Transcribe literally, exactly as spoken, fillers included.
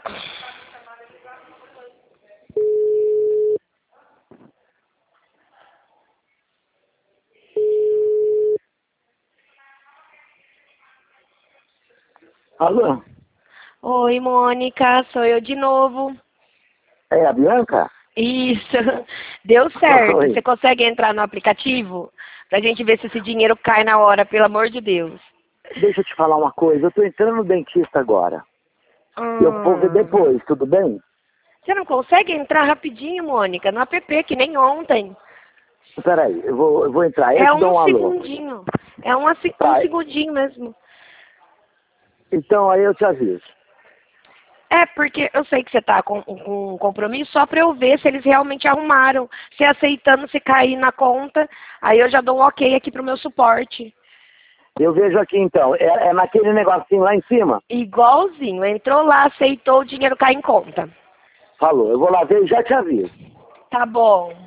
Alô? Oi, Mônica, sou eu de novo. É a Bianca? Isso, deu certo. Oi. Você consegue entrar no aplicativo pra gente ver se esse dinheiro cai na hora, pelo amor de Deus. Deixa eu te falar uma coisa, eu tô entrando no dentista agora. Eu vou ver Hum. depois, tudo bem? Você não consegue entrar rapidinho, Mônica, no app, que nem ontem. Peraí, eu vou, eu vou entrar, eu É te dou um um alô. segundinho. É um, assi- um Tá, segundinho mesmo. então aí eu te aviso. É, porque eu sei que você tá com, com um compromisso só pra eu ver se eles realmente arrumaram. Se aceitando, se cair na conta, aí eu já dou um ok aqui pro meu suporte. Eu vejo aqui então, é, é naquele negocinho lá em cima? Igualzinho. Entrou lá, aceitou, o dinheiro cai em conta. Falou, eu vou lá ver e já te aviso. Tá bom.